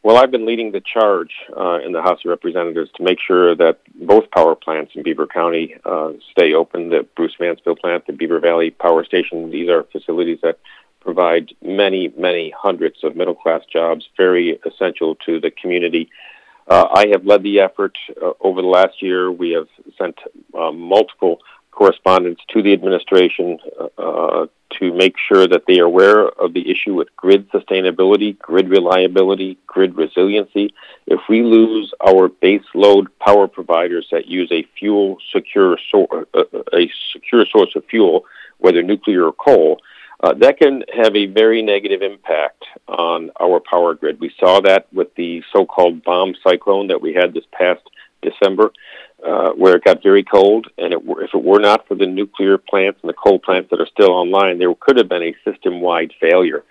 Well, I've been leading the charge in the House of Representatives to make sure that both power plants in Beaver County stay open, the Bruce Mansfield plant, the Beaver Valley Power Station. These are facilities that provide many, many hundreds of middle-class jobs, very essential to the community. I have led the effort over the last year. We have sent multiple correspondence to the administration to make sure that they are aware of the issue with grid sustainability, grid reliability, grid resiliency. If we lose our base load power providers that use a secure source of fuel, whether nuclear or coal, that can have a very negative impact on our power grid. We saw that with the so-called bomb cyclone that we had this past December, where it got very cold, and if it were not for the nuclear plants and the coal plants that are still online, there could have been a system-wide failure.